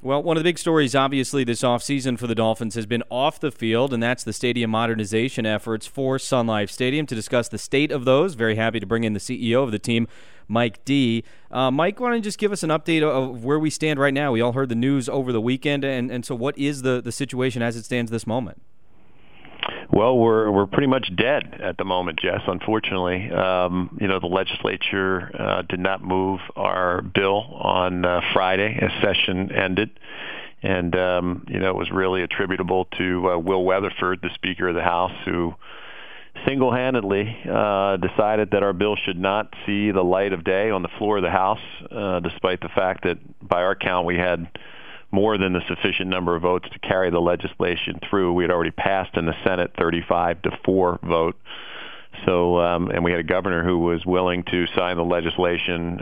Well, one of the big stories, obviously, this offseason for the Dolphins has been off the field, and that's the stadium modernization efforts for Sun Life Stadium. To discuss the state of those, very happy to bring in the CEO of the team, Mike D. Mike, why don't you just give us an update of where we stand right now? We all heard the news over the weekend, and so what is the situation as it stands this moment? Well, we're pretty much dead at the moment, Jess, unfortunately. The legislature did not move our bill on Friday as session ended. And, it was really attributable to Will Weatherford, the Speaker of the House, who single-handedly decided that our bill should not see the light of day on the floor of the House, despite the fact that, by our count, we had more than the sufficient number of votes to carry the legislation through. We had already passed in the Senate 35-4 vote. So, and we had a governor who was willing to sign the legislation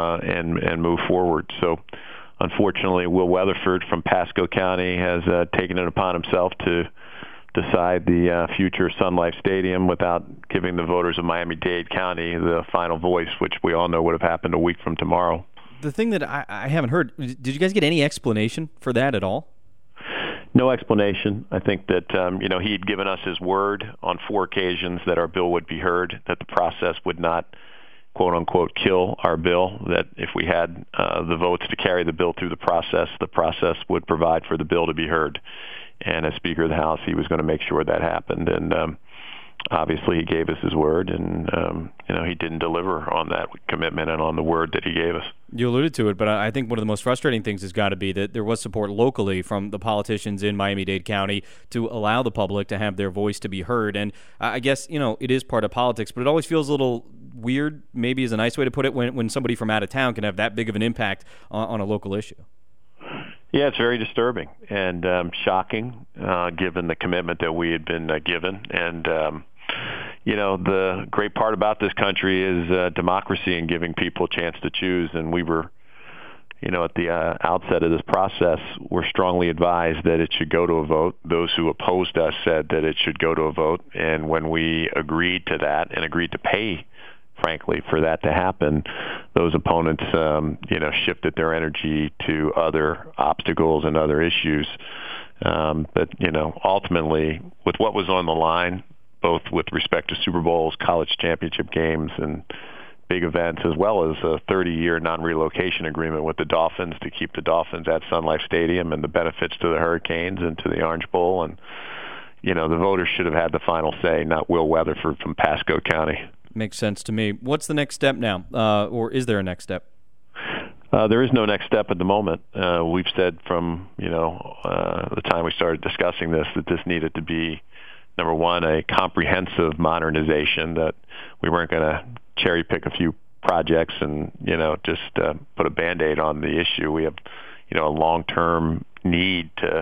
and move forward. So, unfortunately, Will Weatherford from Pasco County has taken it upon himself to decide the future of Sun Life Stadium without giving the voters of Miami-Dade County the final voice, which we all know would have happened a week from tomorrow. The thing that I haven't heard, did you guys get any explanation for that at all? No explanation. I think that, he'd given us his word on 4 occasions that our bill would be heard, that the process would not, quote unquote, kill our bill, that if we had the votes to carry the bill through the process would provide for the bill to be heard. And as Speaker of the House, he was going to make sure that happened. And obviously he gave us his word, and he didn't deliver on that commitment and on the word that he gave us. You alluded to it, but I think one of the most frustrating things has got to be that there was support locally from the politicians in Miami-Dade County to allow the public to have their voice to be heard. And I guess, it is part of politics, but it always feels a little weird, maybe is a nice way to put it, when somebody from out of town can have that big of an impact on a local issue. Yeah, it's very disturbing and shocking, given the commitment that we had been given. And, the great part about this country is democracy and giving people a chance to choose. And we were, at the outset of this process, were strongly advised that it should go to a vote. Those who opposed us said that it should go to a vote. And when we agreed to that and agreed to pay, frankly, for that to happen, those opponents, shifted their energy to other obstacles and other issues. But, ultimately, with what was on the line, both with respect to Super Bowls, college championship games, and big events, as well as a 30-year non-relocation agreement with the Dolphins to keep the Dolphins at Sun Life Stadium, and the benefits to the Hurricanes and to the Orange Bowl. And, the voters should have had the final say, not Will Weatherford from Pasco County. Makes sense to me. What's the next step now, or is there a next step? There is no next step at the moment. We've said from the time we started discussing this that this needed to be, number one, a comprehensive modernization, that we weren't going to cherry pick a few projects and just put a Band-Aid on the issue. We have a long-term need to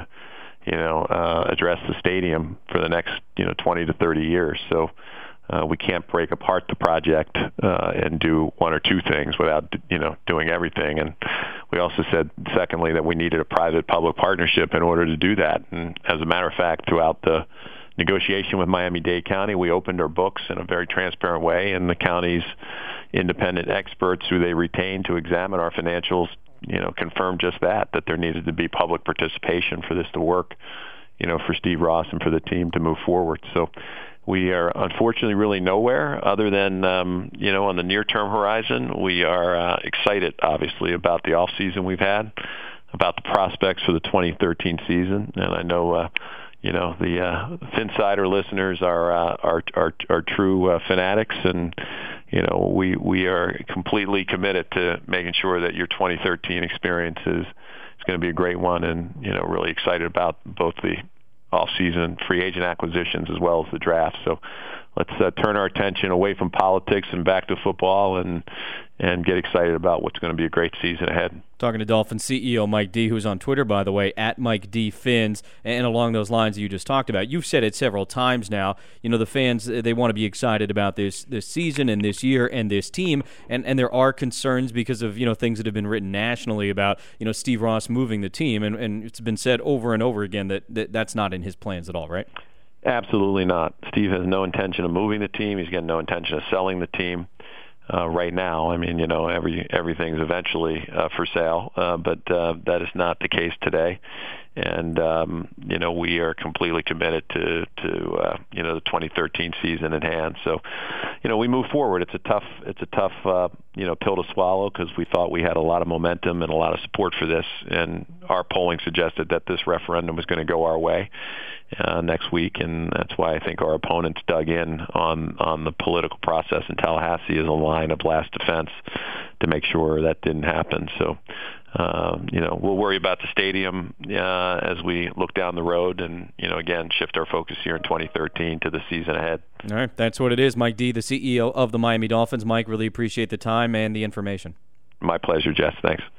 address the stadium for the next 20 to 30 years. So we can't break apart the project and do one or two things without doing everything. And we also said, secondly, that we needed a private-public partnership in order to do that. And as a matter of fact, throughout the negotiation with Miami-Dade County, we opened our books in a very transparent way, and the county's independent experts who they retained to examine our financials confirmed just that there needed to be public participation for this to work, for Steve Ross and for the team to move forward. So we are unfortunately really nowhere other than, on the near-term horizon. We are excited, obviously, about the off-season we've had, about the prospects for the 2013 season. And I know, the Finsider listeners are true fanatics, and we are completely committed to making sure that your 2013 experience is going to be a great one, and really excited about both the off-season free agent acquisitions as well as the draft. So let's turn our attention away from politics and back to football, and get excited about what's going to be a great season ahead. Talking to Dolphins CEO Mike D., who's on Twitter, by the way, at Mike D. Fins, and along those lines that you just talked about. You've said it several times now. The fans, they want to be excited about this season and this year and this team, and there are concerns because of, things that have been written nationally about, Steve Ross moving the team, and it's been said over and over again that that's not in his plans at all, right? Absolutely not. Steve has no intention of moving the team. He's got no intention of selling the team. right now. I mean, everything's eventually for sale, but that is not the case today. And we are completely committed to the 2013 season at hand. So, we move forward. It's a tough pill to swallow, because we thought we had a lot of momentum and a lot of support for this, and our polling suggested that this referendum was going to go our way next week, and that's why I think our opponents dug in on the political process in Tallahassee as a line of last defense to make sure that didn't happen. So, we'll worry about the stadium as we look down the road, and again, shift our focus here in 2013 to the season ahead. All right, that's what it is. Mike D., the CEO of the Miami Dolphins. Mike, really appreciate the time and the information. My pleasure, Jess. Thanks.